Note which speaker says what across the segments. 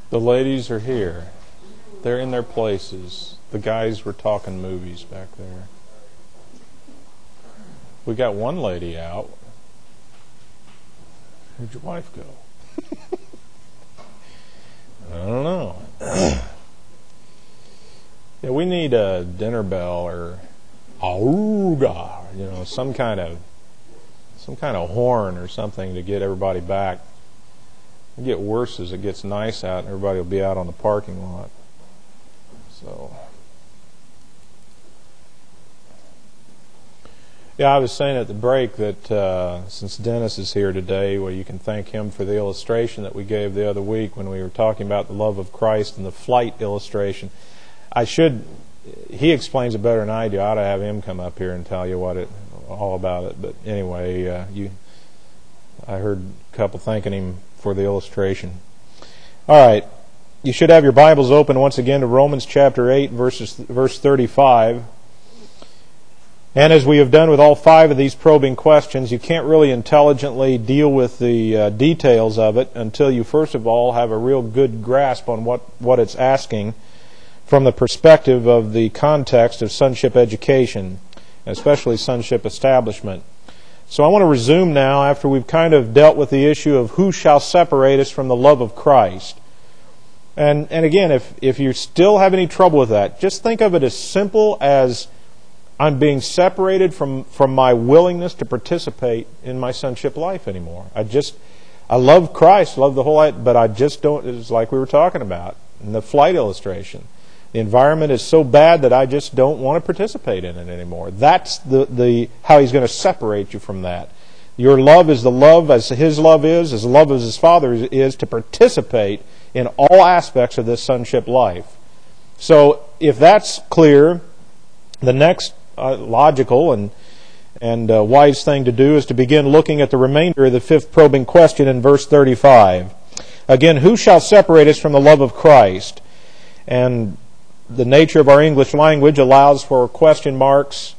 Speaker 1: The ladies are here. They're in their places. The guys were talking movies back there. We got one lady out. Where'd your wife go? I don't know. Yeah, we need a dinner bell or auga, some kind of horn or something to get everybody back. It'll get worse as it gets nice out and everybody will be out on the parking lot. So, yeah, I was saying at the break that since Dennis is here today, well, you can thank him for the illustration that we gave the other week when we were talking about the love of Christ and the flight illustration. He explains it better than I do. I ought to have him come up here and tell you all about it. But anyway, I heard a couple thanking him for the illustration. All right. You should have your Bibles open once again to Romans chapter 8, verse 35. And as we have done with all 5 of these probing questions, you can't really intelligently deal with the details of it until you first of all have a real good grasp on what it's asking from the perspective of the context of sonship education, especially sonship establishment. So I want to resume now after we've kind of dealt with the issue of who shall separate us from the love of Christ. And again, if you still have any trouble with that, just think of it as simple as I'm being separated from my willingness to participate in my sonship life anymore. I love Christ, love the whole life, but I just don't, it's like we were talking about in the flight illustration. The environment is so bad that I just don't want to participate in it anymore. That's the how He's going to separate you from that. Your love is the love as His love is, as the love as His Father is, to participate in all aspects of this sonship life. So if that's clear, the next logical and wise thing to do is to begin looking at the remainder of the 5th probing question in verse 35. Again, who shall separate us from the love of Christ? And the nature of our English language allows for question marks.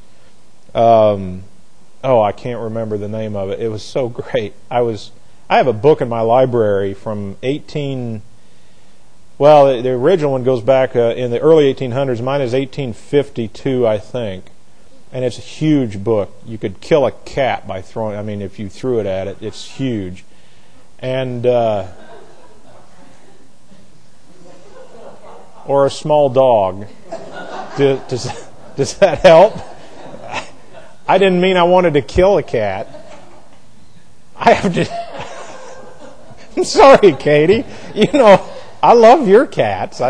Speaker 1: I can't remember the name of it. It was so great. I have a book in my library from the original one goes back in the early 1800s. Mine is 1852, I think. And it's a huge book. You could kill a cat by if you threw it at it. It's huge. And or a small dog. Does that help? I didn't mean I wanted to kill a cat. I'm sorry, Katie. I love your cats.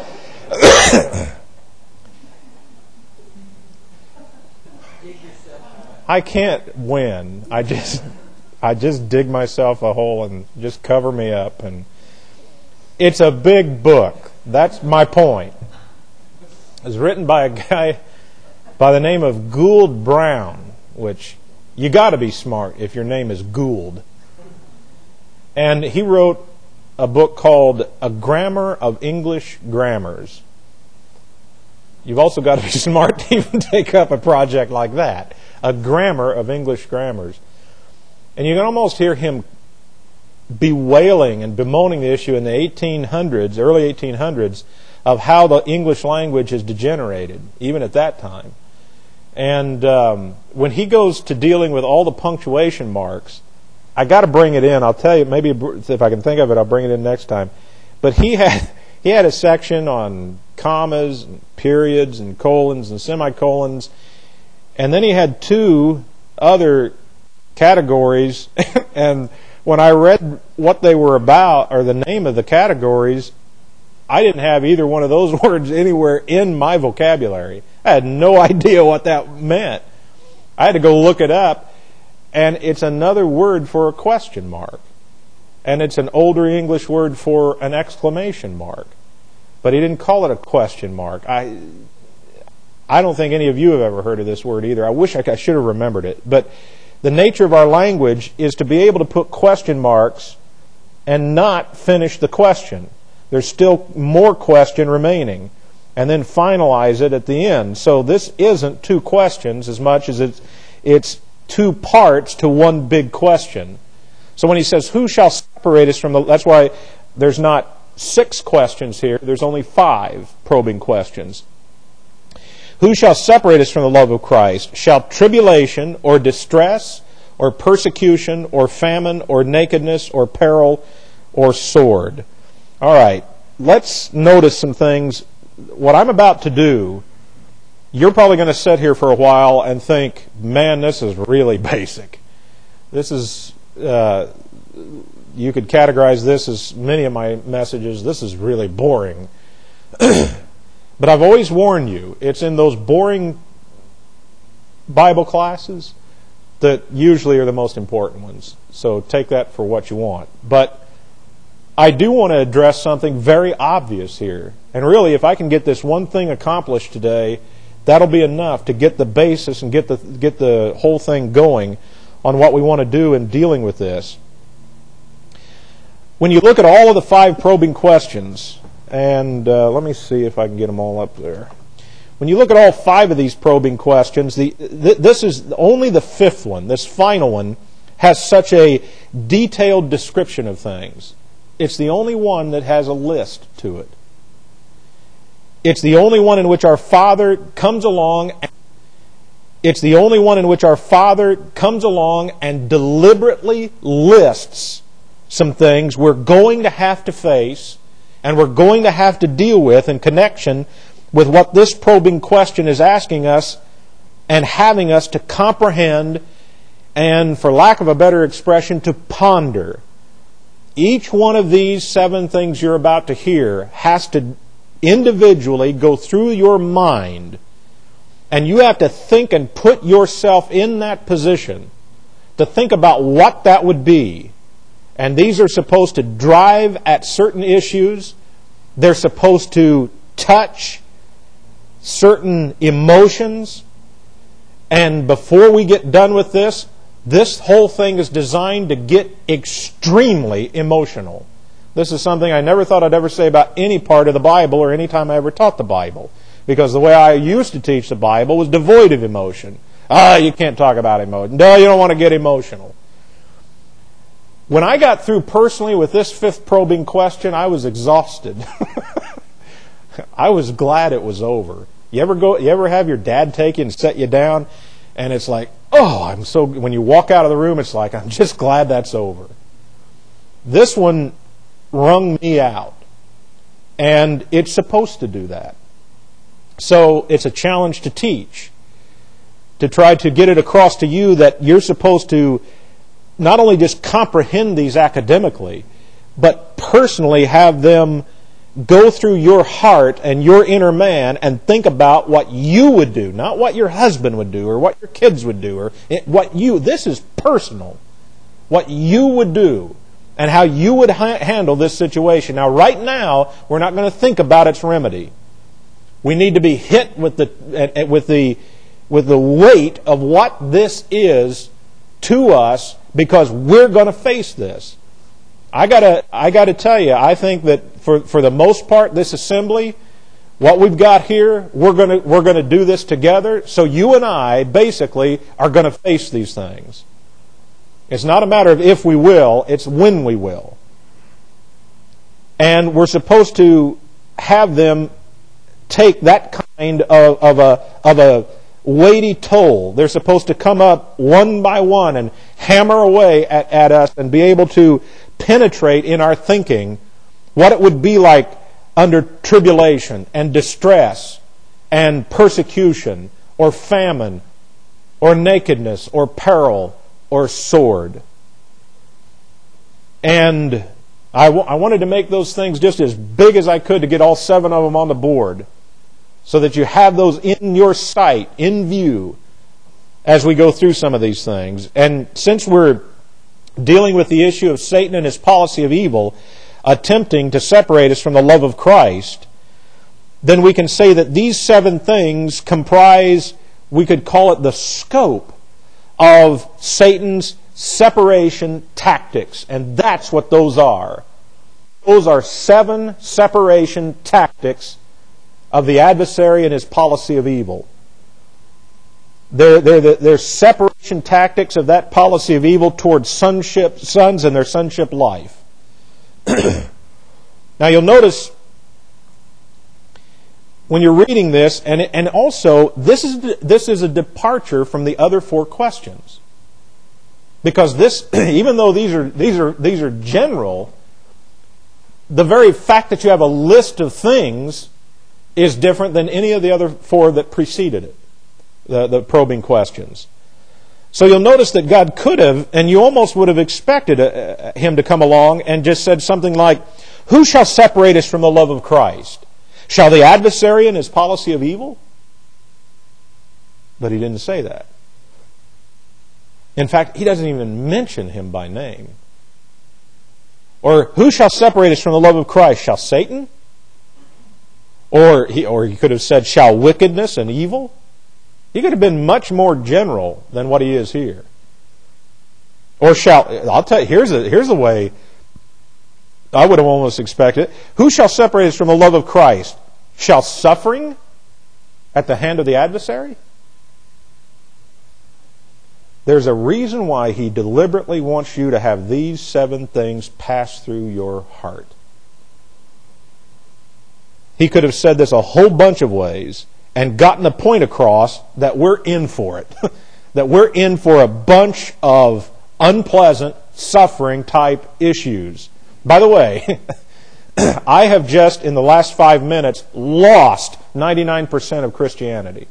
Speaker 1: I can't win. I just dig myself a hole and just cover me up. And it's a big book. That's my point. It was written by a guy by the name of Gould Brown, which you got to be smart if your name is Gould. And he wrote a book called A Grammar of English Grammars. You've also got to be smart to even take up a project like that. A Grammar of English Grammars. And you can almost hear him bewailing and bemoaning the issue in the 1800s, early 1800s, of how the English language has degenerated, even at that time. And when he goes to dealing with all the punctuation marks, I got to bring it in. I'll tell you, maybe if I can think of it, I'll bring it in next time. But he had a section on commas, and periods, and colons, and semicolons, and then he had 2 other categories. And when I read what they were about, or the name of the categories, I didn't have either one of those words anywhere in my vocabulary. I had no idea what that meant. I had to go look it up, and it's another word for a question mark. And it's an older English word for an exclamation mark. But he didn't call it a question mark. I don't think any of you have ever heard of this word either. I wish I should have remembered it. But the nature of our language is to be able to put question marks and not finish the question. There's still more question remaining. And then finalize it at the end. So this isn't 2 questions as much as it's 2 parts to one big question. So when he says, who shall separate us from the... That's why there's not 6 questions here. There's only 5 probing questions. Who shall separate us from the love of Christ? Shall tribulation or distress or persecution or famine or nakedness or peril or sword? All right, let's notice some things. What I'm about to do, you're probably going to sit here for a while and think, man, this is really basic. This is, you could categorize this as many of my messages, this is really boring. But I've always warned you, it's in those boring Bible classes that usually are the most important ones. So take that for what you want. But I do want to address something very obvious here. And really, if I can get this one thing accomplished today, that'll be enough to get the basis and get the whole thing going on what we want to do in dealing with this. When you look at all of the 5 probing questions, and let me see if I can get them all up there. When you look at all 5 of these probing questions, this is only the 5th one, this final one, has such a detailed description of things. It's the only one that has a list to it. It's the only one in which our Father comes along. It's the only one in which our Father comes along and deliberately lists some things we're going to have to face and we're going to have to deal with in connection with what this probing question is asking us and having us to comprehend and, for lack of a better expression, to ponder. Each one of these 7 things you're about to hear has to individually go through your mind, and you have to think and put yourself in that position to think about what that would be. And these are supposed to drive at certain issues. They're supposed to touch certain emotions. And before we get done with this whole thing is designed to get extremely emotional. This is something I never thought I'd ever say about any part of the Bible or any time I ever taught the Bible. Because the way I used to teach the Bible was devoid of emotion. You can't talk about emotion. No, you don't want to get emotional. When I got through personally with this 5th probing question, I was exhausted. I was glad it was over. You ever have your dad take you and set you down, and it's like, when you walk out of the room, it's like, I'm just glad that's over. This one wrung me out, and it's supposed to do that. So it's a challenge to teach, to try to get it across to you that you're supposed to not only just comprehend these academically, but personally have them go through your heart and your inner man and think about what you would do, not what your husband would do or what your kids would do, or this is personal, what you would do and how you would handle this situation. Now, right now, we're not going to think about its remedy. We need to be hit with the weight of what this is to us, because we're going to face this. I gotta tell you, I think that for the most part, this assembly, what we've got here, we're gonna do this together. So you and I basically are going to face these things. It's not a matter of if we will; it's when we will. And we're supposed to have them take that kind of a weighty toll. They're supposed to come up one by one and hammer away at us and be able to penetrate in our thinking what it would be like under tribulation and distress and persecution or famine or nakedness or peril or sword. And I wanted to make those things just as big as I could to get all 7 of them on the board, so that you have those in your sight, in view, as we go through some of these things. And since we're dealing with the issue of Satan and his policy of evil, attempting to separate us from the love of Christ, then we can say that these 7 things comprise, we could call it the scope of Satan's separation tactics. And that's what those are. Those are 7 separation tactics of the adversary and his policy of evil. They're separation tactics of that policy of evil towards sons and their sonship life. Now Now you'll notice when you're reading this, and also this is a departure from the other four questions, because this, even though these are general, the very fact that you have a list of things is different than any of the other four that preceded it, the probing questions. So you'll notice that God could have, and you almost would have expected Him to come along and just said something like, "Who shall separate us from the love of Christ? Shall the adversary and his policy of evil?" But He didn't say that. In fact, He doesn't even mention him by name. Or, "Who shall separate us from the love of Christ? Shall Satan?" Or he could have said, "Shall wickedness and evil?" He could have been much more general than what he is here. Or I'll tell you, here's the way I would have almost expected it. "Who shall separate us from the love of Christ? Shall suffering at the hand of the adversary?" There's a reason why He deliberately wants you to have these 7 things pass through your heart. He could have said this a whole bunch of ways and gotten the point across that we're in for it. That we're in for a bunch of unpleasant, suffering type issues. By the way, I have just, in the last 5 minutes, lost 99% of Christianity.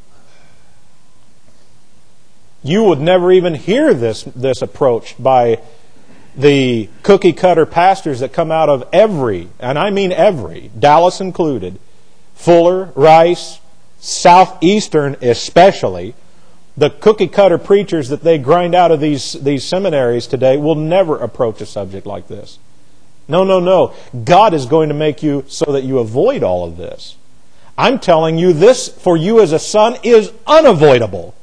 Speaker 1: You would never even hear this approach by the cookie-cutter pastors that come out of every, and I mean every, Dallas included, Fuller, Rice, Southeastern especially, the cookie-cutter preachers that they grind out of these seminaries today will never approach a subject like this. No. God is going to make you so that you avoid all of this. I'm telling you, this for you as a son is unavoidable.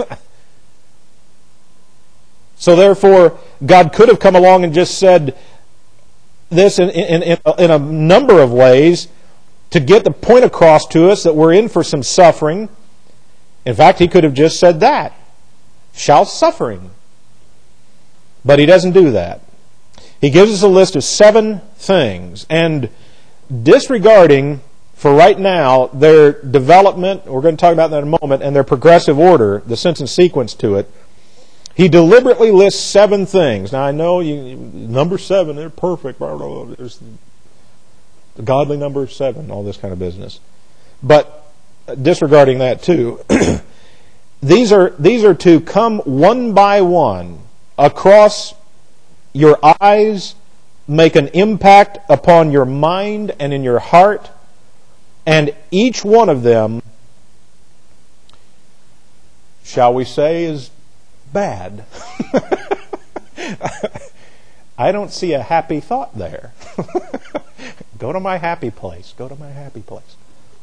Speaker 1: So therefore, God could have come along and just said this in a number of ways to get the point across to us that we're in for some suffering. In fact, He could have just said that. Shall suffering. But He doesn't do that. He gives us a list of 7 things. And disregarding, for right now, their development, we're going to talk about that in a moment, and their progressive order, the sense and sequence to it, He deliberately lists 7 things. Now I know number 7, they're perfect. There's the godly number 7, all this kind of business. But disregarding that too, these are to come one by one across your eyes, make an impact upon your mind and in your heart, and each one of them, shall we say, is bad. I don't see a happy thought there. Go to my happy place. Go to my happy place.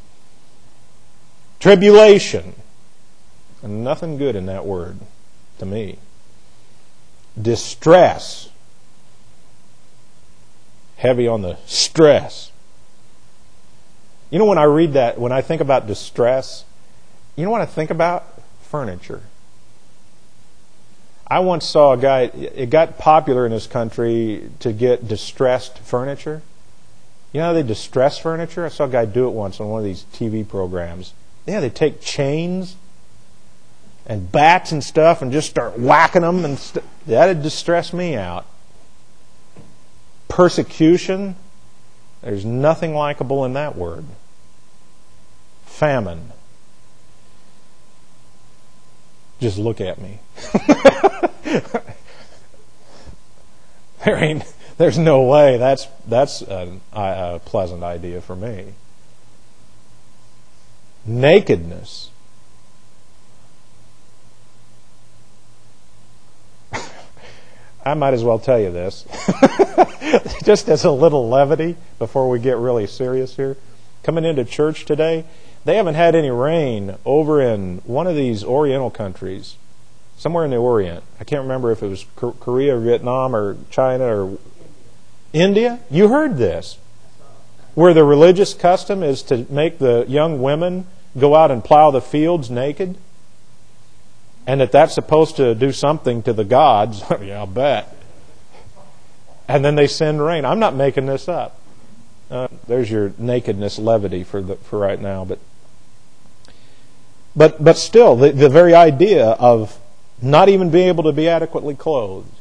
Speaker 1: Tribulation. And nothing good in that word to me. Distress. Heavy on the stress. You know, when I read that, when I think about distress, you know what I think about? Furniture. I once saw a guy, it got popular in this country to get distressed furniture. You know how they distress furniture? I saw a guy do it once on one of these TV programs. Yeah, they take chains and bats and stuff and just start whacking them. That'd distress me out. Persecution. There's nothing likable in that word. Famine. Just look at me. There's no way that's a pleasant idea for me. Nakedness. I might as well tell you this. Just as a little levity before we get really serious here. Coming into church today, they haven't had any rain over in one of these Oriental countries, somewhere in the Orient. I can't remember if it was Korea or Vietnam or China or India. You heard this. Where the religious custom is to make the young women go out and plow the fields naked. And that's supposed to do something to the gods. Yeah, I'll bet. And then they send rain. I'm not making this up. There's your nakedness levity for right now. But still, the very idea of not even being able to be adequately clothed.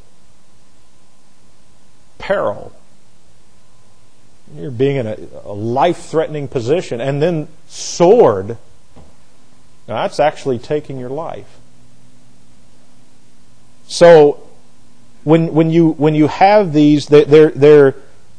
Speaker 1: Peril. You're being in a life-threatening position, and then sword. Now, that's actually taking your life. So, when you have these, they're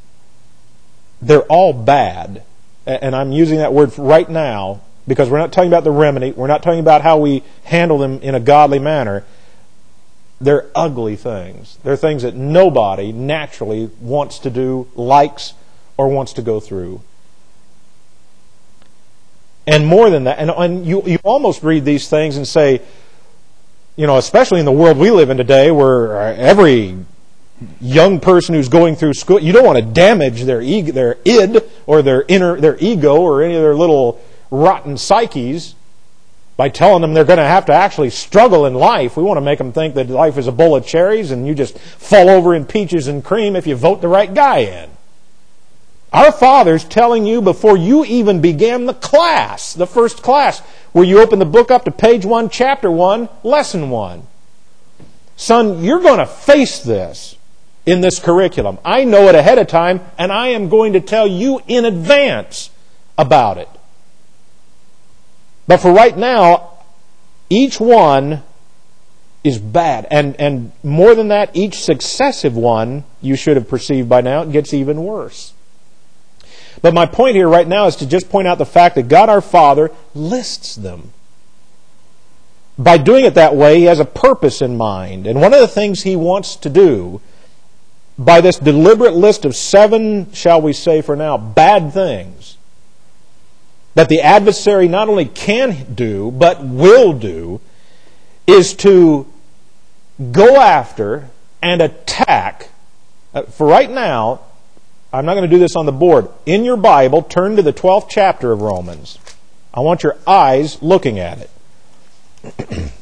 Speaker 1: all bad, and I'm using that word right now because we're not talking about the remedy. We're not talking about how we handle them in a godly manner. They're ugly things. They're things that nobody naturally wants to do, likes, or wants to go through. And more than that, and you almost read these things and say, especially in the world we live in today, where every young person who's going through school, you don't want to damage their id or their ego or any of their little rotten psyches by telling them they're going to have to actually struggle in life. We want to make them think that life is a bowl of cherries and you just fall over in peaches and cream if you vote the right guy in. Our Father's telling you before you even began the class, the first class, where you open the book up to page 1, chapter 1, lesson 1. Son, you're going to face this in this curriculum. I know it ahead of time, and I am going to tell you in advance about it. But for right now, each one is bad. And more than that, each successive one, you should have perceived by now, it gets even worse. But my point here right now is to just point out the fact that God our Father lists them. By doing it that way, He has a purpose in mind. And one of the things He wants to do by this deliberate list of 7, shall we say for now, bad things that the adversary not only can do, but will do, is to go after and attack. For right now, I'm not going to do this on the board. In your Bible, turn to the 12th chapter of Romans. I want your eyes looking at it.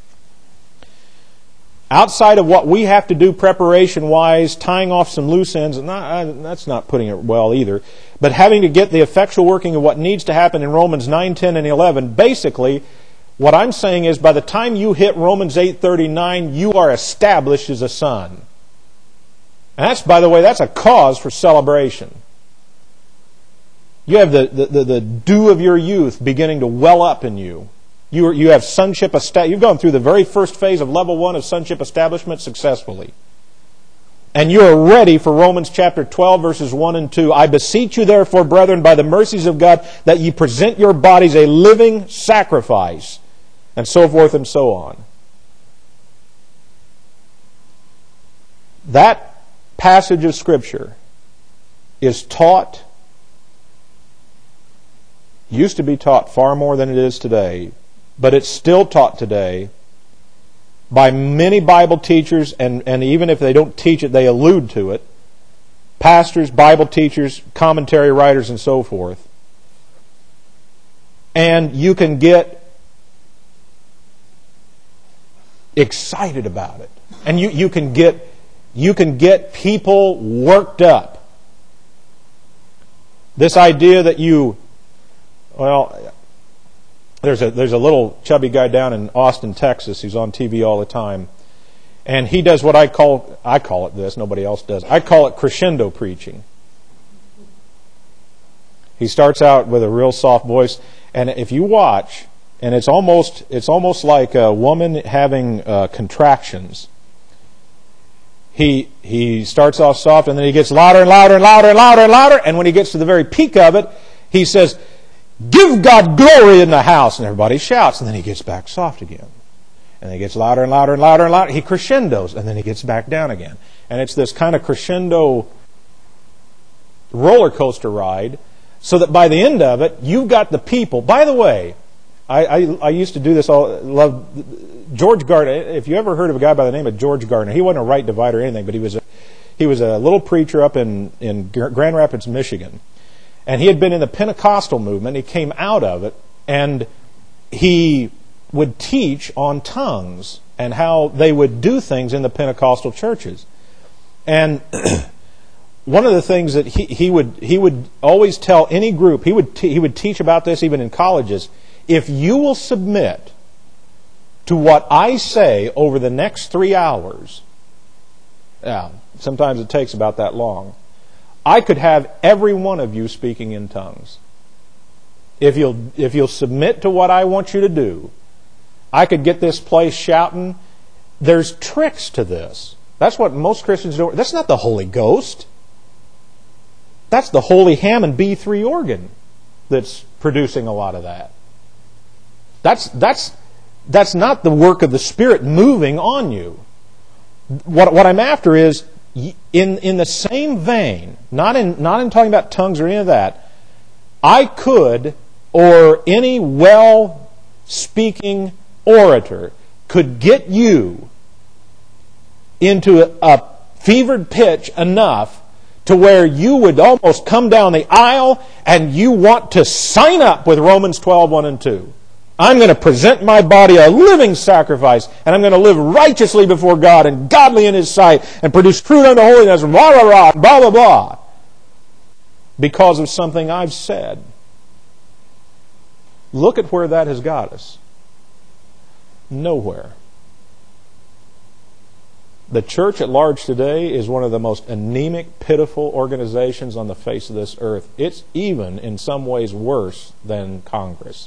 Speaker 1: Outside of what we have to do preparation-wise, tying off some loose ends, and that's not putting it well either, but having to get the effectual working of what needs to happen in Romans 9, 10, and 11, basically, what I'm saying is by the time you hit Romans 8:39, you are established as a son. And that's, by the way, that's a cause for celebration. You have the dew of your youth beginning to well up in you. You have sonship established. You've gone through the very first phase of level 1 of sonship establishment successfully. And you are ready for Romans chapter 12, verses 1 and 2. I beseech you, therefore, brethren, by the mercies of God, that ye present your bodies a living sacrifice, and so forth and so on. That passage of Scripture is taught, used to be taught far more than it is today, but it's still taught today by many Bible teachers, and even if they don't teach it, they allude to it. Pastors, Bible teachers, commentary writers, and so forth. And you can get excited about it. And you can get people worked up. This idea that there's a little chubby guy down in Austin, Texas, who's on TV all the time. And he does what I call it this, nobody else does. I call it crescendo preaching. He starts out with a real soft voice, and if you watch, and it's almost like a woman having contractions. He starts off soft, and then he gets louder and louder and louder and louder and louder, and when he gets to the very peak of it, he says, "Give God glory in the house," and everybody shouts, and then he gets back soft again. And then he gets louder and louder and louder and louder. He crescendos, and then he gets back down again. And it's this kind of crescendo roller coaster ride, so that by the end of it, you've got the people. By the way, I used to do this. Love George Gardner. If you ever heard of a guy by the name of George Gardner, he wasn't a right divider or anything, but he was a little preacher up in Grand Rapids, Michigan. And he had been in the Pentecostal movement. He came out of it, and he would teach on tongues and how they would do things in the Pentecostal churches. And one of the things that he would always tell any group, he would teach about this even in colleges, if you will submit to what I say over the next 3 hours, sometimes it takes about that long, I could have every one of you speaking in tongues. If you'll submit to what I want you to do, I could get this place shouting. There's tricks to this. That's what most Christians do. That's not the Holy Ghost. That's the Holy Hammond B3 organ that's producing a lot of that. That's not the work of the Spirit moving on you. What I'm after is, in the same vein, not in talking about tongues or any of that, I could, or any well-speaking orator could get you into a fevered pitch enough to where you would almost come down the aisle and you want to sign up with Romans 12:1 and 2. I'm going to present my body a living sacrifice, and I'm going to live righteously before God and godly in His sight and produce fruit unto holiness, rah, rah, rah, blah, blah, blah, because of something I've said. Look at where that has got us. Nowhere. The church at large today is one of the most anemic, pitiful organizations on the face of this earth. It's even, in some ways, worse than Congress.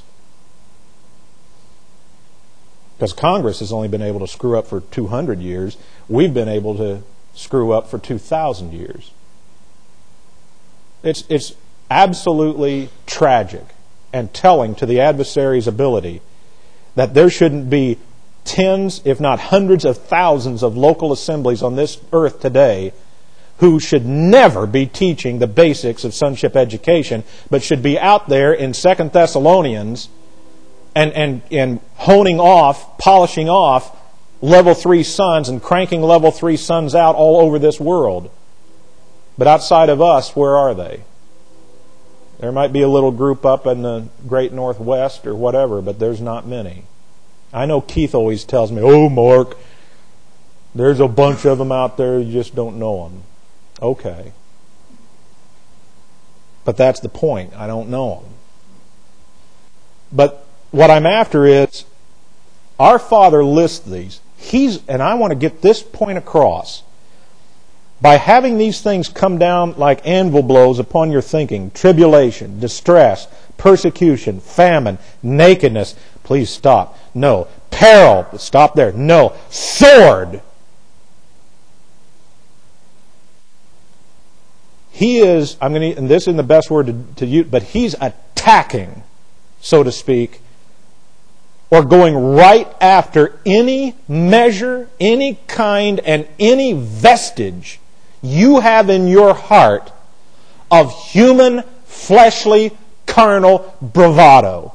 Speaker 1: Because Congress has only been able to screw up for 200 years. We've been able to screw up for 2,000 years. It's absolutely tragic and telling to the adversary's ability that there shouldn't be tens, if not hundreds of thousands of local assemblies on this earth today who should never be teaching the basics of sonship education, but should be out there in 2 Thessalonians and honing off, polishing off level 3 sons and cranking level 3 sons out all over this world. But outside of us, where are they? There might be a little group up in the great Northwest or whatever, but there's not many. I know Keith always tells me, "Oh, Mark, there's a bunch of them out there, you just don't know them." Okay. But that's the point. I don't know them. But what I'm after is, our Father lists these. And I want to get this point across. By having these things come down like anvil blows upon your thinking, tribulation, distress, persecution, famine, nakedness, please stop. No. Peril, stop there. No. Sword. He is, and this isn't the best word to use, but he's attacking, so to speak, or going right after any measure, any kind, and any vestige you have in your heart of human, fleshly, carnal bravado.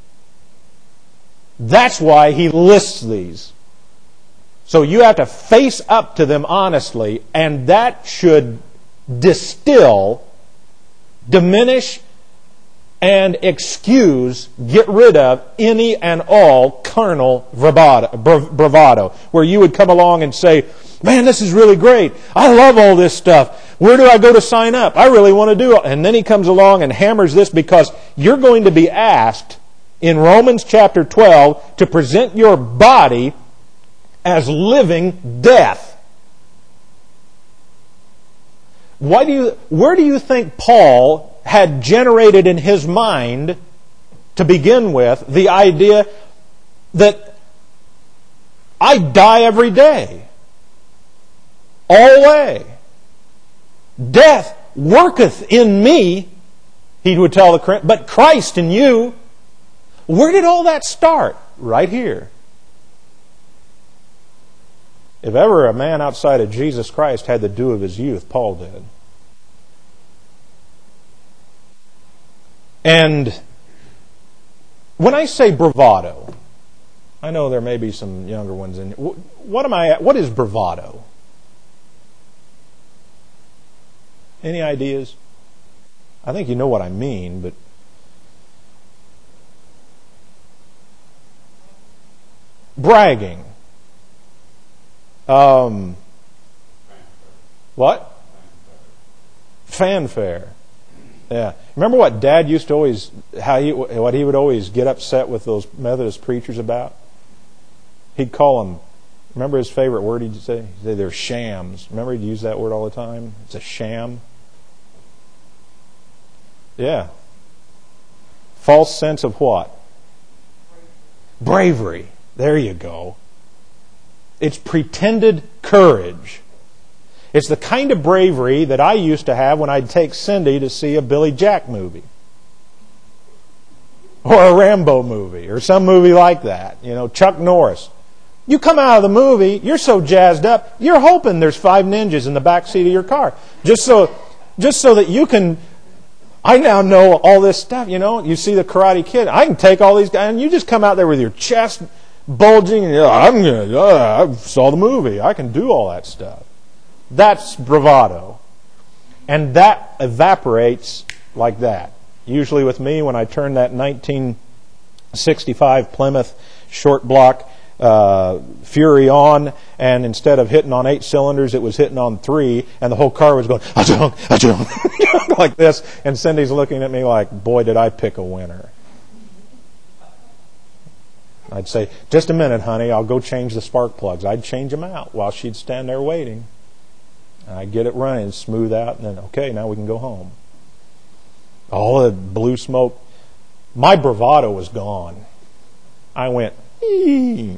Speaker 1: That's why he lists these. So you have to face up to them honestly, and that should distill, diminish, and excuse, get rid of any and all carnal bravado, where you would come along and say, "Man, this is really great. I love all this stuff. Where do I go to sign up? I really want to do it." And then he comes along and hammers this, because you're going to be asked in Romans chapter 12 to present your body as living death. Where do you think Paul had generated in his mind, to begin with, the idea that I die every day? Alway. Death worketh in me, he would tell the Corinthians, but Christ in you. Where did all that start? Right here. If ever a man outside of Jesus Christ had the dew of his youth, Paul did. And when I say bravado, I know there may be some younger ones in. What is bravado? Any ideas? I think you know what I mean, but bragging. What? Fanfare. Yeah. Remember what Dad used to always, what he would always get upset with those Methodist preachers about? He'd call them, remember his favorite word he'd say? He'd say they're shams. Remember he'd use that word all the time? It's a sham. Yeah. False sense of what? Bravery. There you go. It's pretended courage. It's the kind of bravery that I used to have when I'd take Cindy to see a Billy Jack movie. Or a Rambo movie, or some movie like that. You know, Chuck Norris. You come out of the movie, you're so jazzed up, you're hoping there's 5 ninjas in the back seat of your car. Just so that you can, I now know all this stuff, you know. You see the Karate Kid, I can take all these guys, and you just come out there with your chest bulging, and I saw the movie, I can do all that stuff. That's bravado. And that evaporates like that. Usually with me, when I turn that 1965 Plymouth short block Fury on, and instead of hitting on 8 cylinders, it was hitting on 3, and the whole car was going, achong, achong, like this, and Cindy's looking at me like, boy, did I pick a winner. I'd say, just a minute, honey, I'll go change the spark plugs. I'd change them out while she'd stand there waiting. And I'd get it running, smooth out, and then, okay, now we can go home. All the blue smoke. My bravado was gone. I went, ee.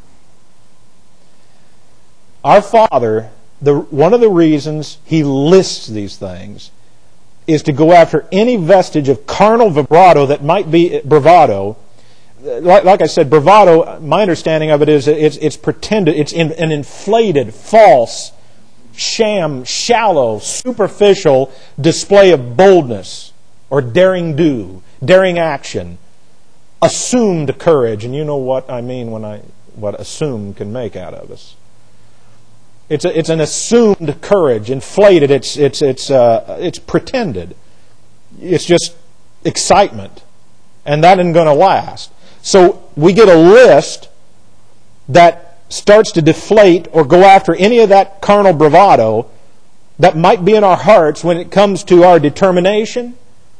Speaker 1: Our Father, one of the reasons He lists these things is to go after any vestige of carnal bravado that might be bravado. Like I said, bravado, my understanding of it is it's pretended, it's an inflated, false, sham, shallow, superficial display of boldness or daring do, daring action, assumed courage, and you know what I mean what assumed can make out of us. It's an assumed courage, inflated. It's pretended. It's just excitement, and that isn't going to last. So we get a list that starts to deflate or go after any of that carnal bravado that might be in our hearts when it comes to our determination.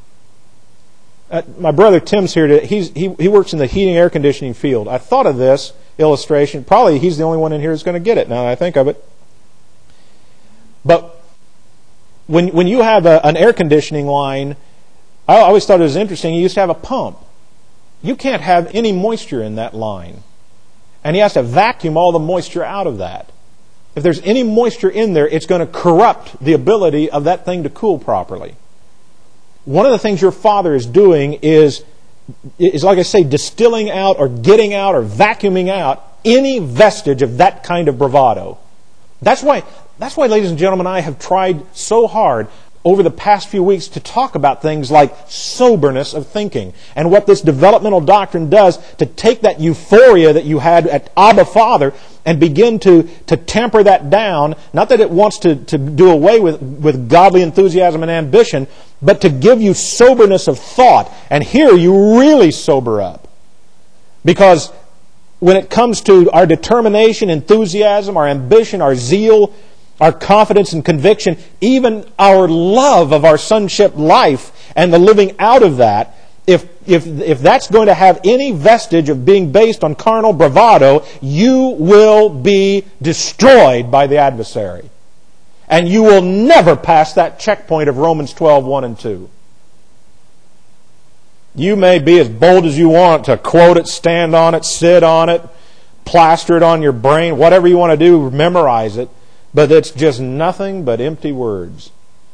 Speaker 1: My brother Tim's here today. He works in the heating air conditioning field. I thought of this illustration. Probably he's the only one in here who's going to get it now that I think of it. But when you have an air conditioning line, I always thought it was interesting. You used to have a pump. You can't have any moisture in that line. And he has to vacuum all the moisture out of that. If there's any moisture in there, it's going to corrupt the ability of that thing to cool properly. One of the things your Father is doing is like I say, distilling out or getting out or vacuuming out any vestige of that kind of bravado. That's why, ladies and gentlemen, I have tried so hard over the past few weeks to talk about things like soberness of thinking and what this developmental doctrine does to take that euphoria that you had at Abba Father and begin to tamper that down. Not that it wants to do away with godly enthusiasm and ambition, but to give you soberness of thought. And here you really sober up. Because when it comes to our determination, enthusiasm, our ambition, our zeal, our confidence and conviction, even our love of our sonship life and the living out of that, if that's going to have any vestige of being based on carnal bravado, you will be destroyed by the adversary. And you will never pass that checkpoint of Romans 12:1 and 2. You may be as bold as you want to quote it, stand on it, sit on it, plaster it on your brain, whatever you want to do, memorize it. But it's just nothing but empty words.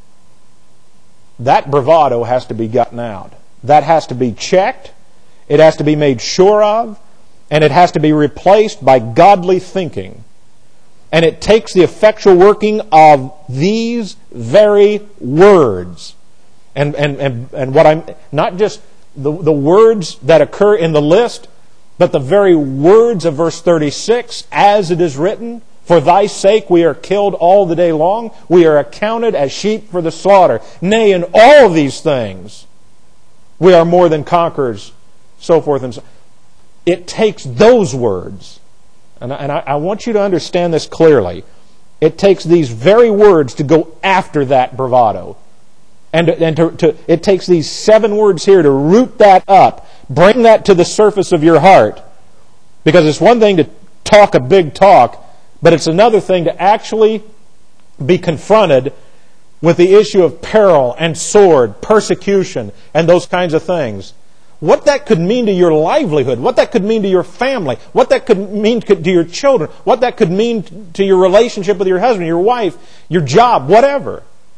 Speaker 1: That bravado has to be gotten out. That has to be checked. It has to be made sure of. And it has to be replaced by godly thinking. And it takes the effectual working of these very words. And what I'm, not just the words that occur in the list, but the very words of verse 36, as it is written, for thy sake we are killed all the day long. We are accounted as sheep for the slaughter. Nay, in all of these things, we are more than conquerors. So forth and so on. It takes those words. And I want you to understand this clearly. It takes these very words to go after that bravado. And it takes these 7 words here to root that up, bring that to the surface of your heart. Because it's one thing to talk a big talk, but it's another thing to actually be confronted with the issue of peril and sword, persecution, and those kinds of things. What that could mean to your livelihood, what that could mean to your family, what that could mean to your children, what that could mean to your relationship with your husband, your wife, your job, whatever.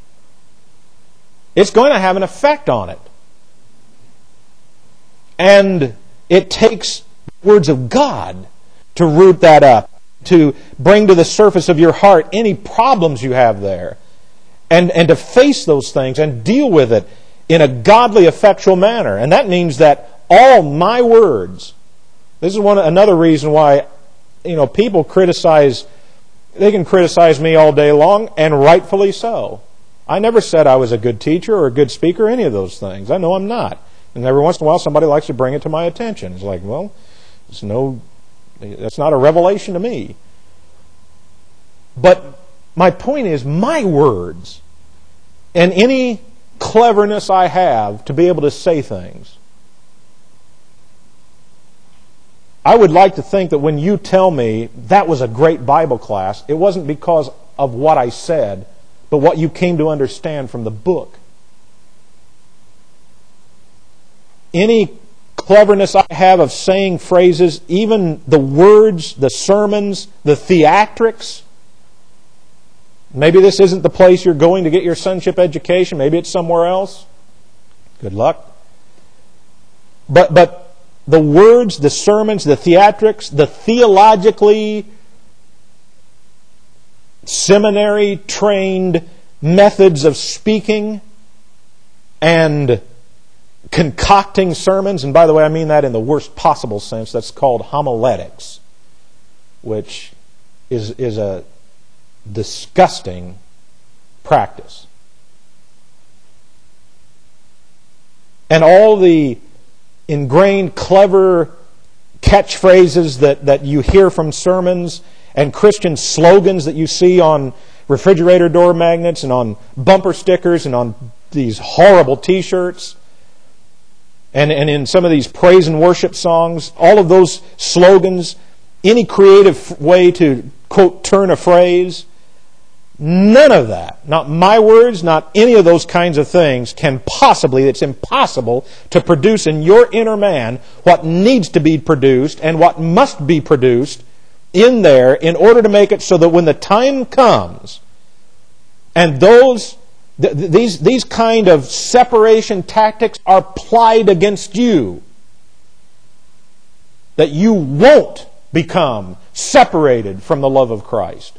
Speaker 1: It's going to have an effect on it. And it takes words of God to root that up, to bring to the surface of your heart any problems you have there, and to face those things and deal with it in a godly, effectual manner. And that means that all my words, this is another reason why, people criticize, they can criticize me all day long, and rightfully so. I never said I was a good teacher or a good speaker, any of those things. I know I'm not. And every once in a while somebody likes to bring it to my attention. It's like, well, that's not a revelation to me. But my point is, my words and any cleverness I have to be able to say things, I would like to think that when you tell me that was a great Bible class, it wasn't because of what I said, but what you came to understand from the book. Any cleverness I have of saying phrases, even the words, the sermons, the theatrics. Maybe this isn't the place you're going to get your sonship education. Maybe it's somewhere else. Good luck. But the words, the sermons, the theatrics, the theologically seminary-trained methods of speaking and concocting sermons, and by the way, I mean that in the worst possible sense. That's called homiletics, which is a disgusting practice. And all the ingrained, clever catchphrases that you hear from sermons and Christian slogans that you see on refrigerator door magnets and on bumper stickers and on these horrible T-shirts and in some of these praise and worship songs, all of those slogans, any creative way to, quote, turn a phrase, none of that, not my words, not any of those kinds of things can possibly, it's impossible to produce in your inner man what needs to be produced and what must be produced in there in order to make it so that when the time comes and these kind of separation tactics are plied against you, that you won't become separated from the love of Christ.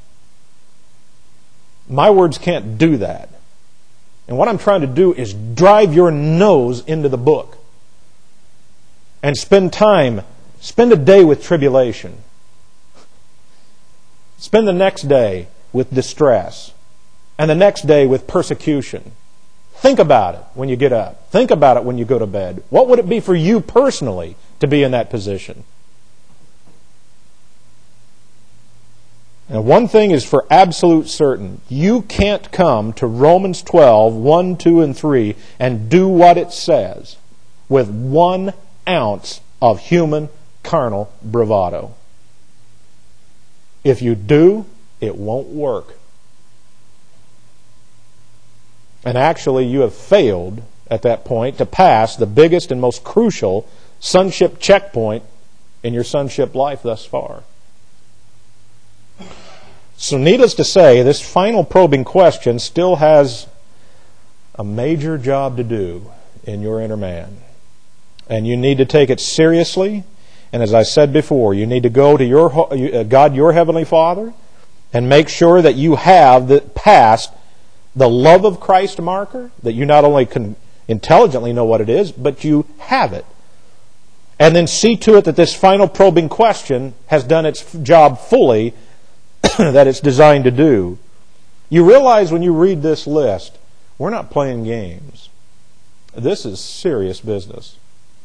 Speaker 1: My words can't do that. And what I'm trying to do is drive your nose into the book and spend a day with tribulation. Spend the next day with distress and the next day with persecution. Think about it when you get up. Think about it when you go to bed. What would it be for you personally to be in that position? Now, one thing is for absolute certain. You can't come to Romans 12, 1, 2, and 3 and do what it says with 1 ounce of human carnal bravado. If you do, it won't work. And actually, you have failed at that point to pass the biggest and most crucial sonship checkpoint in your sonship life thus far. So needless to say, this final probing question still has a major job to do in your inner man. And you need to take it seriously. And as I said before, you need to go to God, your Heavenly Father, and make sure that you have passed the love of Christ marker, that you not only can intelligently know what it is, but you have it. And then see to it that this final probing question has done its job fully that it's designed to do. You realize when you read this list, we're not playing games. This is serious business.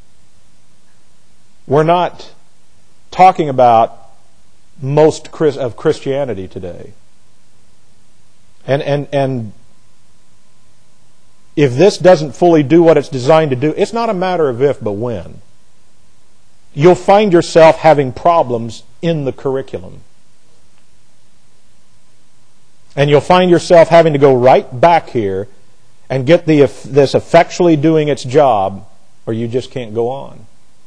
Speaker 1: We're not talking about most of Christianity today. And if this doesn't fully do what it's designed to do, it's not a matter of if, but when. You'll find yourself having problems in the curriculum. And you'll find yourself having to go right back here and get this effectually doing its job, or you just can't go on.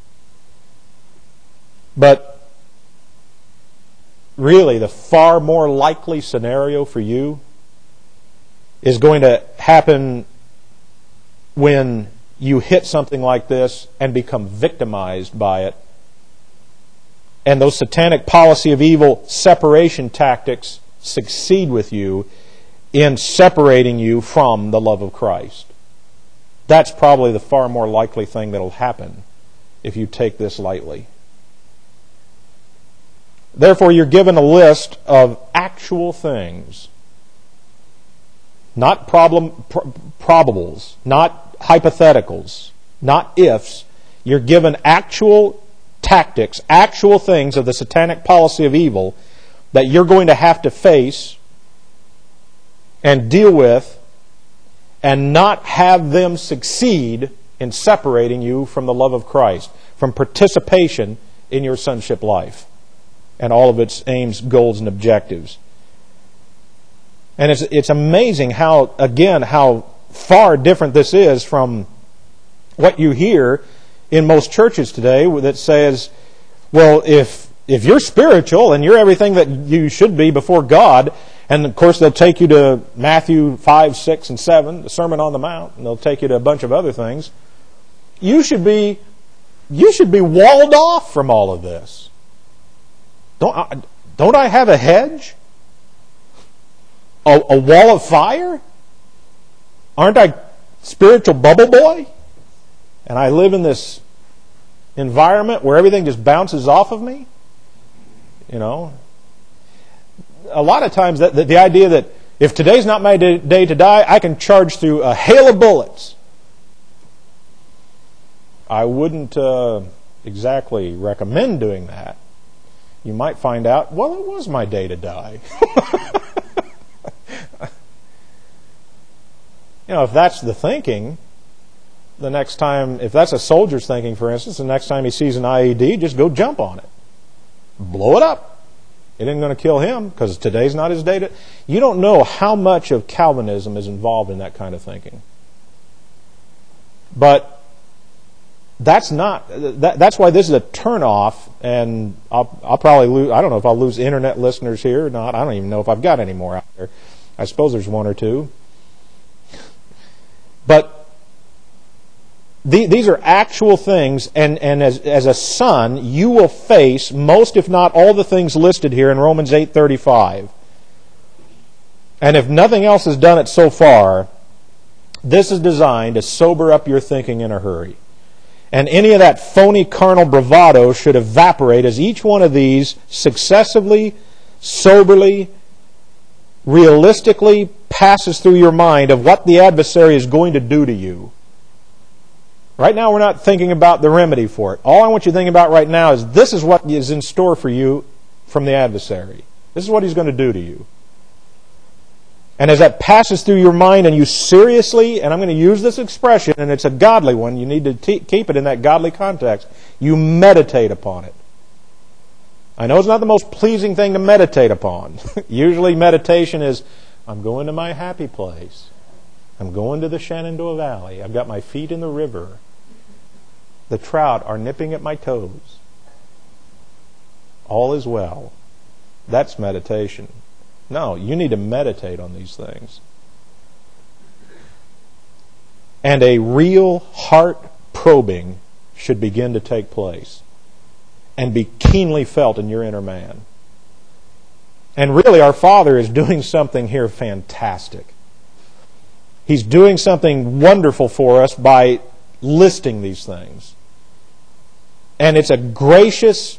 Speaker 1: But really, the far more likely scenario for you is going to happen when you hit something like this and become victimized by it. And those satanic policy of evil separation tactics succeed with you in separating you from the love of Christ. That's probably the far more likely thing that will happen if you take this lightly. Therefore, you're given a list of actual things, not probables, not hypotheticals, not ifs. You're given actual tactics, actual things of the satanic policy of evil that you're going to have to face and deal with and not have them succeed in separating you from the love of Christ, from participation in your sonship life and all of its aims, goals, and objectives. And it's amazing how far different this is from what you hear in most churches today that says, well, if you're spiritual and you're everything that you should be before God, and of course they'll take you to Matthew 5, 6, and 7, the Sermon on the Mount, and they'll take you to a bunch of other things, you should be walled off from all of this. Don't I have a hedge? A wall of fire? Aren't I spiritual bubble boy? And I live in this environment where everything just bounces off of me? You know? A lot of times the idea that if today's not my day to die, I can charge through a hail of bullets. I wouldn't exactly recommend doing that. You might find out, well, it was my day to die. If that's the thinking, the next time, if that's a soldier's thinking, for instance, the next time he sees an IED, just go jump on it. Blow it up. It ain't going to kill him because today's not his day to... You don't know how much of Calvinism is involved in that kind of thinking. But that's why this is a turnoff, and I'll probably lose... I don't know if I'll lose internet listeners here or not. I don't even know if I've got any more out there. I suppose there's one or two. But these are actual things, and as a son, you will face most, if not all, the things listed here in Romans 8:35. And if nothing else has done it so far, this is designed to sober up your thinking in a hurry. And any of that phony carnal bravado should evaporate as each one of these successively, soberly, realistically passes through your mind of what the adversary is going to do to you. Right now we're not thinking about the remedy for it. All I want you to think about right now is this is what is in store for you from the adversary. This is what he's going to do to you. And as that passes through your mind and you seriously, and I'm going to use this expression, and it's a godly one, you need to keep it in that godly context, you meditate upon it. I know it's not the most pleasing thing to meditate upon. Usually meditation is, I'm going to my happy place. I'm going to the Shenandoah Valley. I've got my feet in the river. The trout are nipping at my toes. All is well. That's meditation. No, you need to meditate on these things. And a real heart probing should begin to take place and be keenly felt in your inner man. And really, our Father is doing something here fantastic. He's doing something wonderful for us by listing these things. And it's a gracious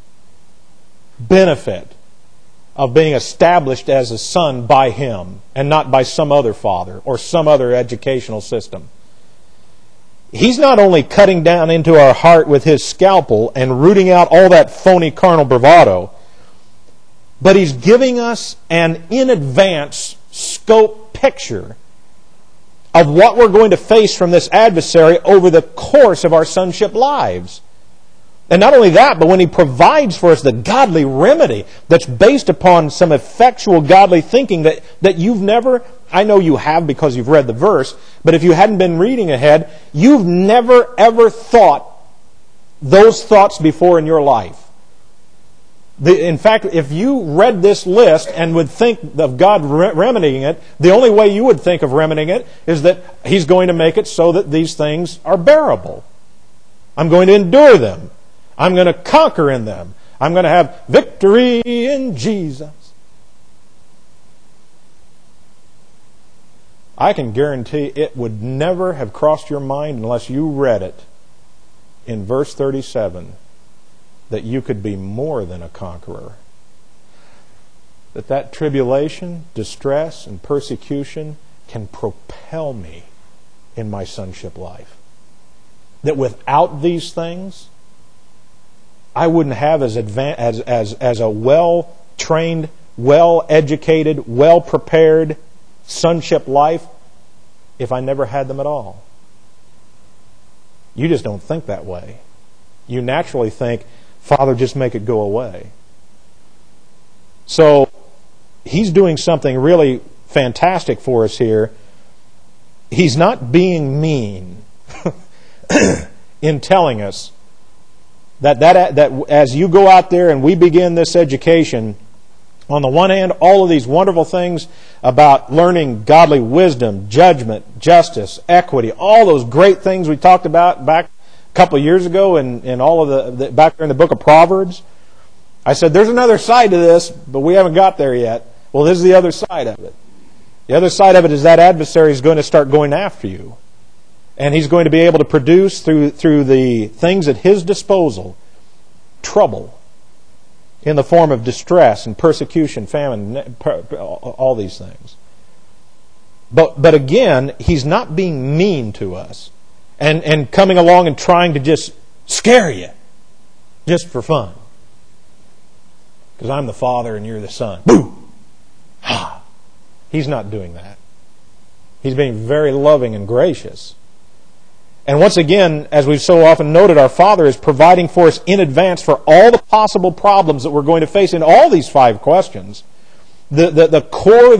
Speaker 1: benefit of being established as a son by Him and not by some other father or some other educational system. He's not only cutting down into our heart with His scalpel and rooting out all that phony carnal bravado, but He's giving us an in advance scope picture of what we're going to face from this adversary over the course of our sonship lives. And not only that, but when He provides for us the godly remedy that's based upon some effectual godly thinking that you've never, I know you have because you've read the verse, but if you hadn't been reading ahead, you've never ever thought those thoughts before in your life. In fact, if you read this list and would think of God remedying it, the only way you would think of remedying it is that He's going to make it so that these things are bearable. I'm going to endure them. I'm going to conquer in them. I'm going to have victory in Jesus. I can guarantee it would never have crossed your mind unless you read it in verse 37 that you could be more than a conqueror. That tribulation, distress, and persecution can propel me in my sonship life. That without these things, I wouldn't have as a well-trained, well-educated, well-prepared sonship life if I never had them at all. You just don't think that way. You naturally think, Father, just make it go away. So, He's doing something really fantastic for us here. He's not being mean in telling us that as you go out there and we begin this education, on the one hand, all of these wonderful things about learning godly wisdom, judgment, justice, equity, all those great things we talked about back a couple of years ago in all of the back there in the book of Proverbs. I said, there's another side to this, but we haven't got there yet. Well, this is the other side of it. The other side of it is that adversary is going to start going after you. And he's going to be able to produce through the things at his disposal trouble in the form of distress and persecution, famine, all these things. But again, he's not being mean to us and coming along and trying to just scare you just for fun. Because I'm the Father and you're the Son. Boo! Ha! He's not doing that. He's being very loving and gracious. And once again, as we've so often noted, our Father is providing for us in advance for all the possible problems that we're going to face in all these 5 questions. The core,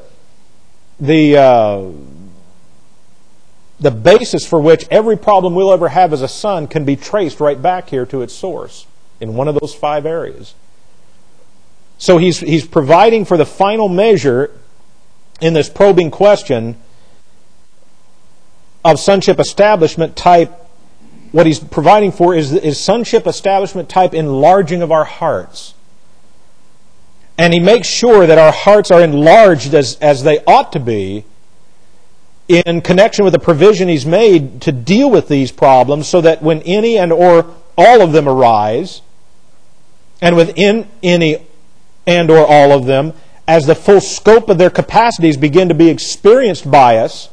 Speaker 1: the basis for which every problem we'll ever have as a son can be traced right back here to its source in one of those 5 areas. So he's providing for the final measure in this probing question of sonship establishment type. What he's providing for is sonship establishment type enlarging of our hearts. And he makes sure that our hearts are enlarged as they ought to be in connection with the provision he's made to deal with these problems, so that when any and or all of them arise, and within any and or all of them, as the full scope of their capacities begin to be experienced by us,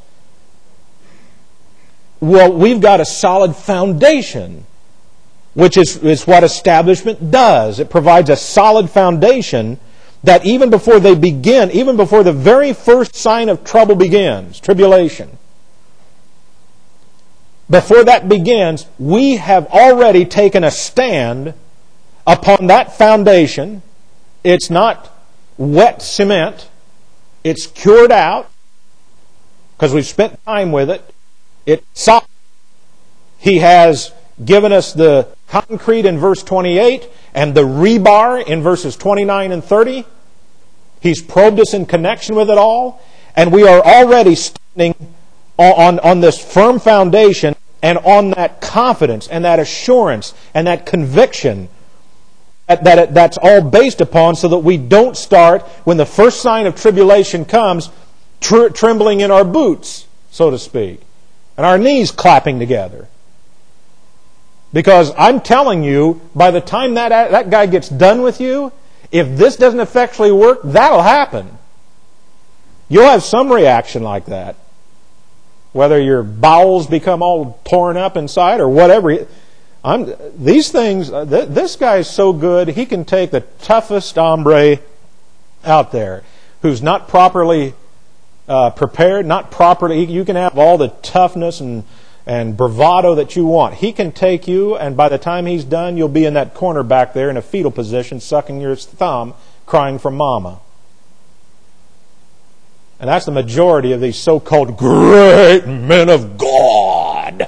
Speaker 1: well, we've got a solid foundation, which is what establishment does. It provides a solid foundation that even before they begin, even before the very first sign of trouble begins, tribulation, before that begins, we have already taken a stand upon that foundation. It's not wet cement. It's cured out because we've spent time with it. It's solid. He has given us the concrete in verse 28 and the rebar in verses 29 and 30. He's probed us in connection with it all. And we are already standing on this firm foundation and on that confidence and that assurance and that conviction that's all based upon, so that we don't start, when the first sign of tribulation comes, trembling in our boots, so to speak, and our knees clapping together. Because I'm telling you, by the time that guy gets done with you, if this doesn't effectually work, that'll happen. You'll have some reaction like that. Whether your bowels become all torn up inside or whatever. These things, this guy is so good, he can take the toughest hombre out there who's not properly prepared, not properly. You can have all the toughness and bravado that you want. He can take you, and by the time he's done, you'll be in that corner back there in a fetal position, sucking your thumb, crying for mama. And that's the majority of these so-called great men of God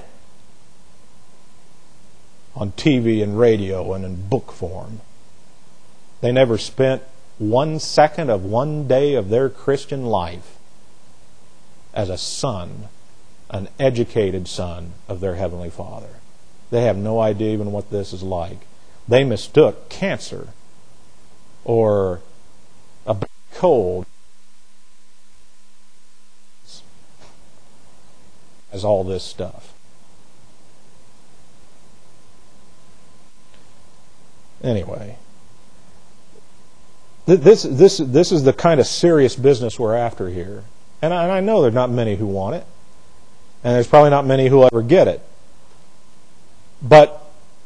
Speaker 1: on TV and radio and in book form. They never spent 1 second of 1 day of their Christian life as a son, an educated son of their Heavenly Father. They have no idea even what this is like. They mistook cancer or a bad cold as all this stuff. Anyway, this is the kind of serious business we're after here. And I know there's not many who want it. And there's probably not many who will ever get it. But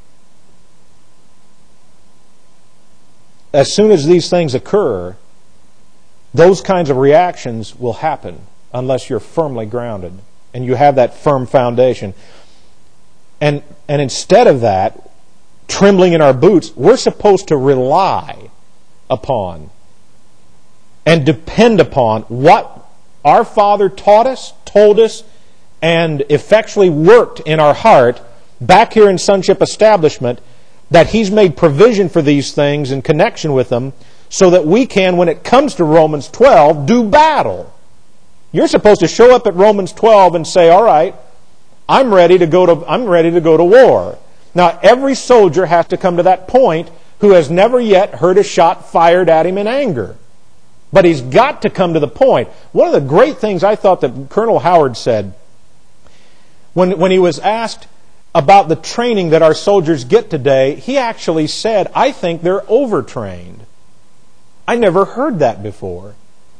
Speaker 1: as soon as these things occur, those kinds of reactions will happen unless you're firmly grounded and you have that firm foundation. And instead of that, trembling in our boots, we're supposed to rely upon and depend upon what our Father taught us, told us, and effectually worked in our heart back here in Sonship Establishment, that He's made provision for these things in connection with them so that we can, when it comes to Romans 12, do battle. You're supposed to show up at Romans 12 and say, all right, I'm ready to go to war. Now, every soldier has to come to that point who has never yet heard a shot fired at him in anger. But he's got to come to the point. One of the great things I thought that Colonel Howard said when he was asked about the training that our soldiers get today, he actually said, I think they're overtrained. I never heard that before.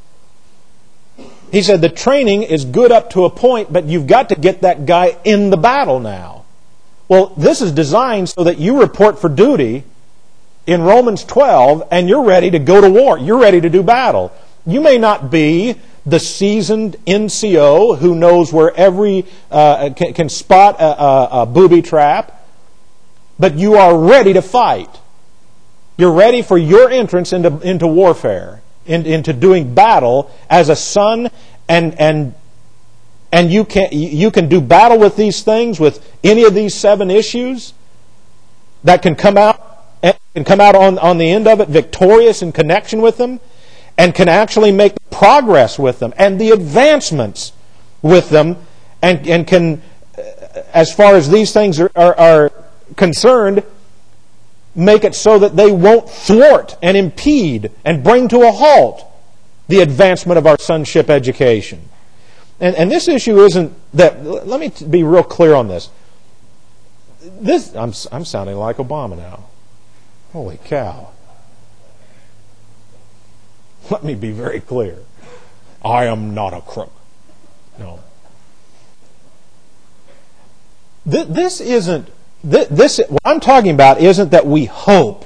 Speaker 1: He said the training is good up to a point, but you've got to get that guy in the battle now. Well, this is designed so that you report for duty in Romans 12 and you're ready to go to war. You're ready to do battle. You may not be the seasoned NCO who knows where every can spot a booby trap, but you are ready to fight. You're ready for your entrance into warfare, into doing battle as a son, and you can do battle with these things, with any of these 7 issues that can come out on the end of it victorious in connection with them, and can actually make progress with them and the advancements with them, and can, as far as these things are concerned, make it so that they won't thwart and impede and bring to a halt the advancement of our sonship education. And this issue isn't that. Let me be real clear on this. I'm sounding like Obama now. Holy cow. Let me be very clear. I am not a crook. No. This isn't. What I'm talking about isn't that we hope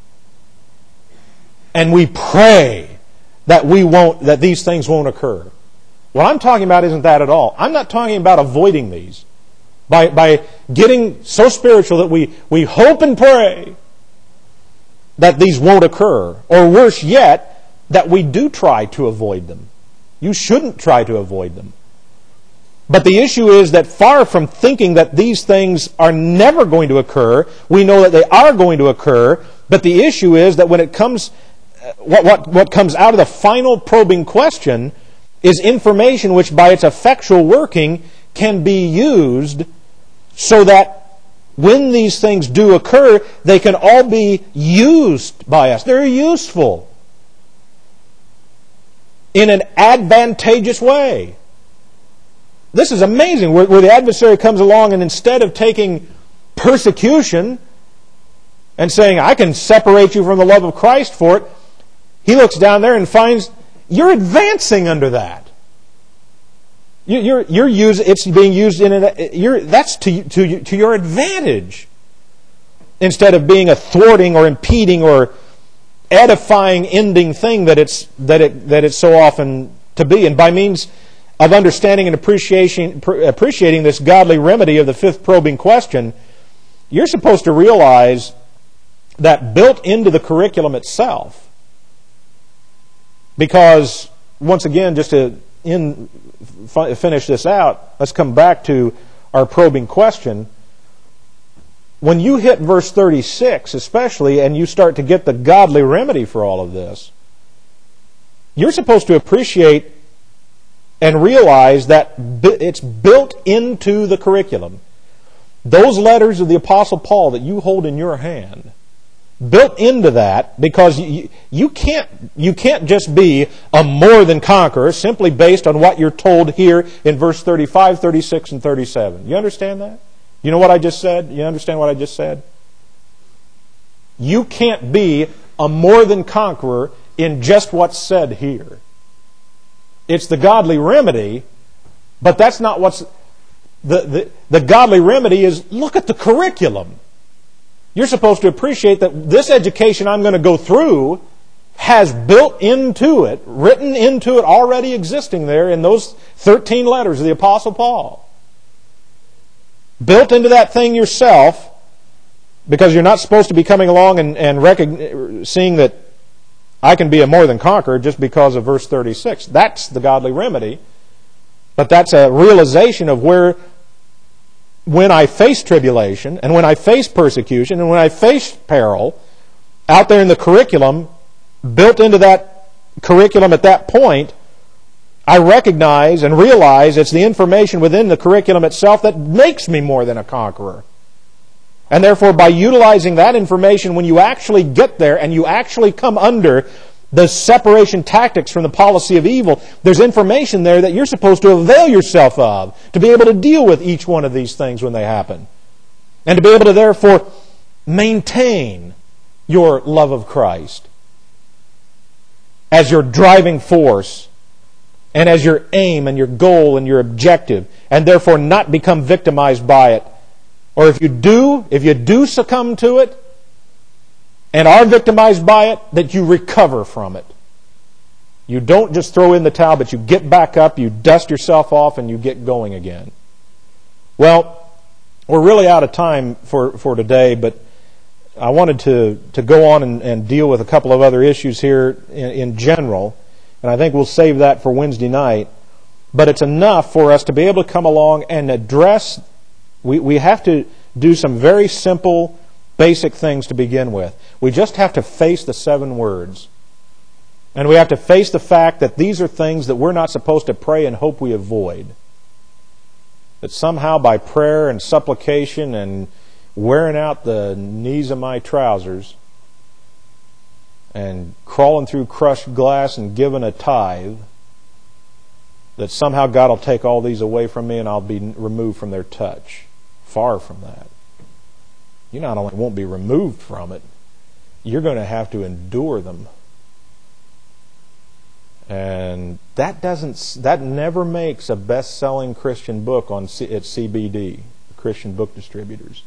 Speaker 1: and we pray that these things won't occur. What I'm talking about isn't that at all. I'm not talking about avoiding these by getting so spiritual that we hope and pray that these won't occur, or worse yet, that we do try to avoid them. You shouldn't try to avoid them. But the issue is that far from thinking that these things are never going to occur, we know that they are going to occur, but the issue is that when it comes, what comes out of the final probing question is information which by its effectual working can be used so that when these things do occur, they can all be used by us. They're useful in an advantageous way. This is amazing, where the adversary comes along and instead of taking persecution and saying, I can separate you from the love of Christ for it, he looks down there and finds you're advancing under that. It's being used that's to your advantage, instead of being a thwarting or impeding or edifying ending thing that it so often to be. And by means of understanding and appreciating this godly remedy of the fifth probing question, you're supposed to realize that built into the curriculum itself, because, once again, just to finish this out, let's come back to our probing question. When you hit verse 36 especially, and you start to get the godly remedy for all of this, you're supposed to appreciate and realize that it's built into the curriculum. Those letters of the Apostle Paul that you hold in your hand, built into that, because you can't just be a more than conqueror simply based on what you're told here in verse 35, 36, and 37. You understand that? You know what I just said? You understand what I just said? You can't be a more than conqueror in just what's said here. It's the godly remedy, but that's not what's... The godly remedy is, look at the curriculum. You're supposed to appreciate that this education I'm going to go through has built into it, written into it, already existing there in those 13 letters of the Apostle Paul. Built into that thing yourself, because you're not supposed to be coming along and seeing that I can be a more than conqueror just because of verse 36. That's the godly remedy. But that's a realization of where, when I face tribulation, and when I face persecution, and when I face peril, out there in the curriculum, built into that curriculum at that point, I recognize and realize it's the information within the curriculum itself that makes me more than a conqueror. And therefore, by utilizing that information, when you actually get there and you actually come under the separation tactics from the policy of evil, there's information there that you're supposed to avail yourself of to be able to deal with each one of these things when they happen. And to be able to therefore maintain your love of Christ as your driving force and as your aim and your goal and your objective, and therefore not become victimized by it. Or if you do succumb to it and are victimized by it, that you recover from it. You don't just throw in the towel, but you get back up, you dust yourself off, and you get going again. Well, we're really out of time for today, but I wanted to go on and deal with a couple of other issues here in general, and I think we'll save that for Wednesday night. But it's enough for us to be able to come along and address... We have to do some very simple, basic things to begin with. We just have to face the 7 words. And we have to face the fact that these are things that we're not supposed to pray and hope we avoid. That somehow by prayer and supplication and wearing out the knees of my trousers and crawling through crushed glass and giving a tithe, that somehow God will take all these away from me and I'll be removed from their touch. Far from that. You not only won't be removed from it, you're going to have to endure them. And that never makes a best-selling Christian book at CBD, Christian Book Distributors.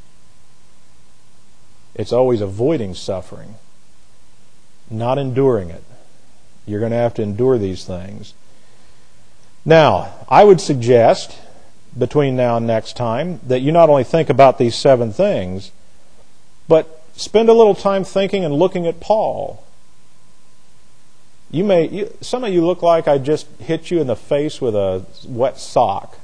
Speaker 1: It's always avoiding suffering, not enduring it. You're going to have to endure these things. Now, I would suggest, between now and next time, that you not only think about these 7 things, but spend a little time thinking and looking at Paul. Some of you look like I just hit you in the face with a wet sock.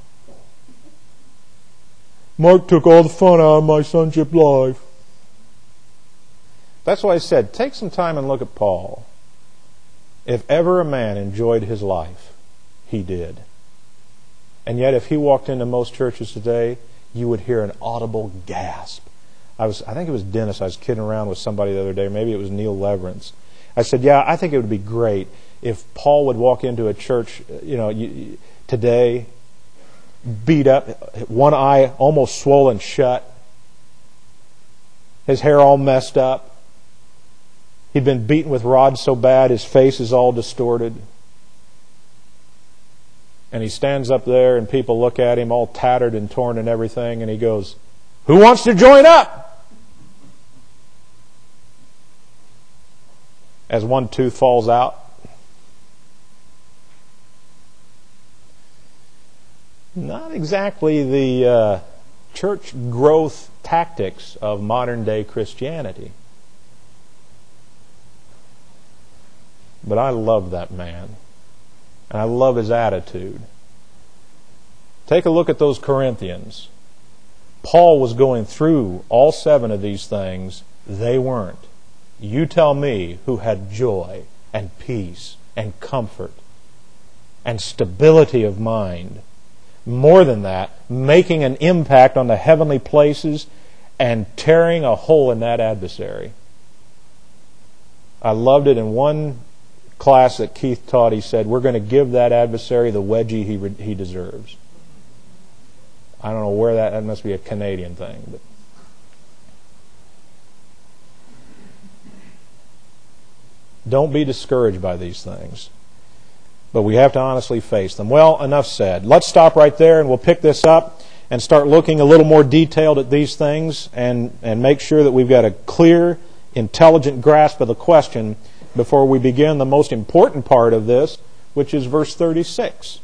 Speaker 1: Mark took all the fun out of my sonship life. That's why I said, take some time and look at Paul. If ever a man enjoyed his life, he did. And yet, if he walked into most churches today, you would hear an audible gasp. I think it was Dennis. I was kidding around with somebody the other day. Maybe it was Neil Leverance. I said, yeah, I think it would be great if Paul would walk into a church, today, beat up, one eye almost swollen shut, his hair all messed up. He'd been beaten with rods so bad his face is all distorted. And he stands up there and people look at him all tattered and torn and everything, and he goes, "Who wants to join up?" As one tooth falls out. Not exactly the church growth tactics of modern day Christianity. But I love that man. And I love his attitude. Take a look at those Corinthians. Paul was going through all 7 of these things. They weren't. You tell me who had joy and peace and comfort and stability of mind. More than that, making an impact on the heavenly places and tearing a hole in that adversary. I loved it in one class that Keith taught. He said, we're going to give that adversary the wedgie he deserves. I don't know where that must be a Canadian thing. But don't be discouraged by these things. But we have to honestly face them. Well, enough said. Let's stop right there and we'll pick this up and start looking a little more detailed at these things and make sure that we've got a clear, intelligent grasp of the question before we begin the most important part of this, which is verse 36.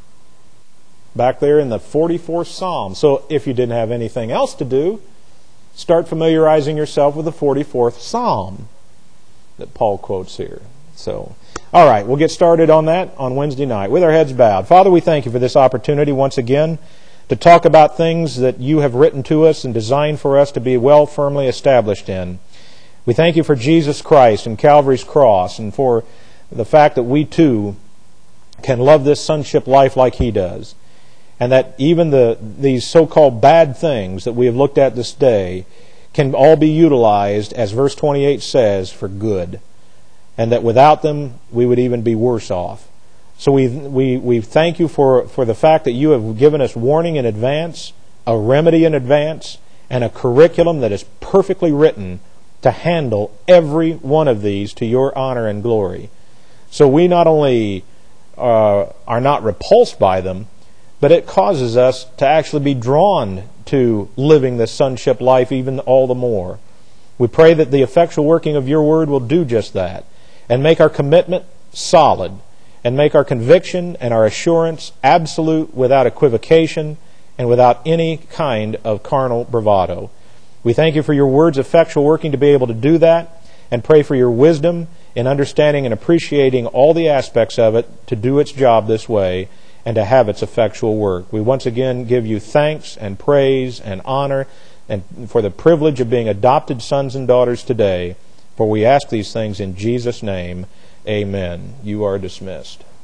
Speaker 1: Back there in the 44th Psalm. So if you didn't have anything else to do, start familiarizing yourself with the 44th Psalm that Paul quotes here. So, all right, we'll get started on that on Wednesday night with our heads bowed. Father, we thank you for this opportunity once again to talk about things that you have written to us and designed for us to be well firmly established in. We thank you for Jesus Christ and Calvary's cross and for the fact that we too can love this sonship life like he does. And that even these so-called bad things that we have looked at this day can all be utilized, as verse 28 says, for good. And that without them, we would even be worse off. So we thank you for the fact that you have given us warning in advance, a remedy in advance, and a curriculum that is perfectly written to handle every one of these to your honor and glory. So we not only are not repulsed by them, but it causes us to actually be drawn to living this sonship life even all the more. We pray that the effectual working of your word will do just that and make our commitment solid and make our conviction and our assurance absolute without equivocation and without any kind of carnal bravado. We thank you for your word's effectual working to be able to do that and pray for your wisdom in understanding and appreciating all the aspects of it to do its job this way and to have its effectual work. We once again give you thanks and praise and honor and for the privilege of being adopted sons and daughters today. For we ask these things in Jesus' name. Amen. You are dismissed.